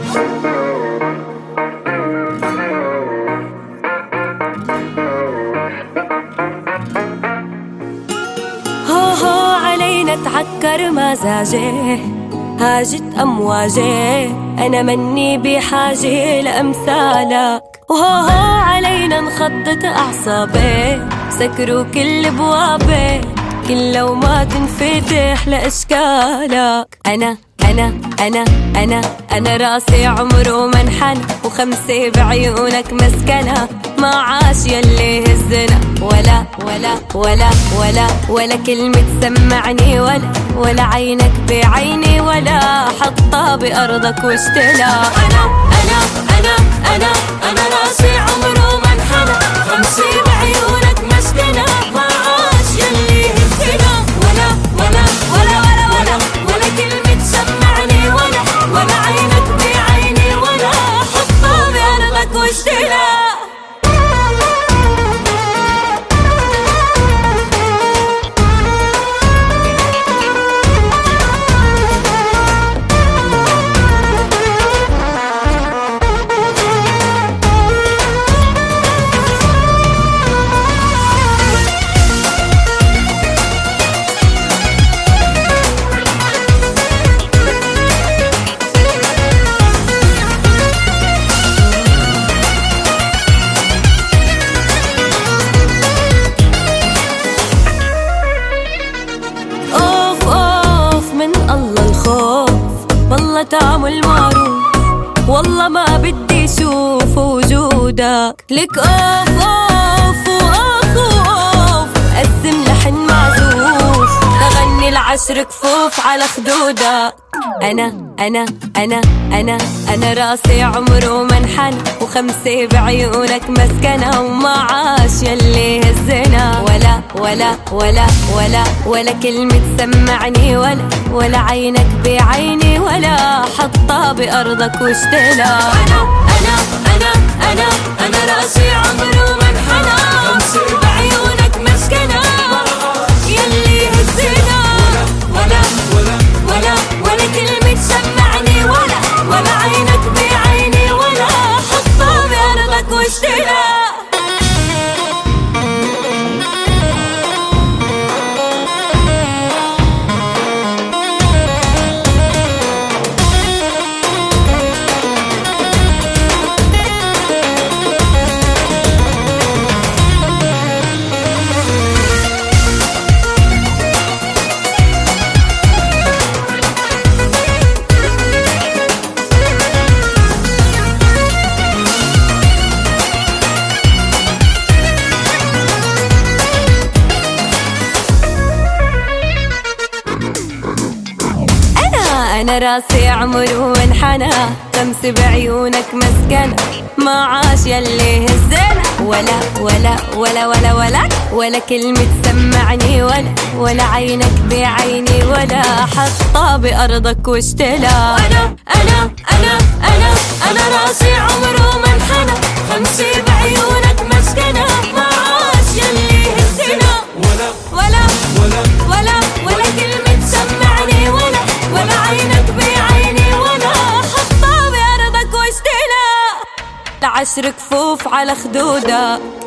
هو علينا تعكر مزاجي، هاجت أمواجي، أنا مني بحاجة لأمثالك. وهو علينا نخطط أعصابي، سكروا كل بوابي، كل لو ما تنفتح لأشكالك. أنا راسي عمره ما انحنى، وخمسة بعيونك مسكنة، ما عاش يلي هزنا ولا ولا ولا ولا ولا كلمة سمعني، ولا عينك بعيني، ولا حطها بأرضك واشتلا. أنا راسي عمره ما انحنى، خمسة بعيونك مسكنة، ما عاش يلي هزنا ولا ولا ولا ولا ولا ولا كلمة سمعني، ولا عينك بعيني، ولا حطها بأرضك واشتلا. والله تعمل معروف، والله ما بدي شوف وجودك، لك اوف اوف واخ اوف، قسم لحن معزوف، تغني العشر كفوف على خدودك. أنا راسي عمره ما انحنى، وخمسة بعيونك مسكنة، وما عاش يلي هزنا ولا ولا ولا ولا ولا كلمة سمعني، ولا عينك بعيني، ولا حطها بأرضك واشتلا. أنا راسي عمره ما انحنى، خمسة بعيونك مسكنة، يلي هزنا ولا ولا ولا كلمة سمعني، ولا عينك بعيني، ولا حطها بأرضك واشتلا. أنا راسي عمره انحنى، خمسة بعيونك مسكنة، ما عاش يلي هزنا ولا ولا ولا ولا ولا ولا كلمة سمعني، ولا عينك بعيني، ولا حطها بأرضك واشتلا. أنا راسي عمره ما انحنى، خمسة بعيونك مسكنة، ما عاش يلي هزنا ولا ولا ولا ولا ولا كلمة سمعني، ولا عينك بعيني، ولا حطها بأرضك واشتلا. العشر كفوف على خدودك.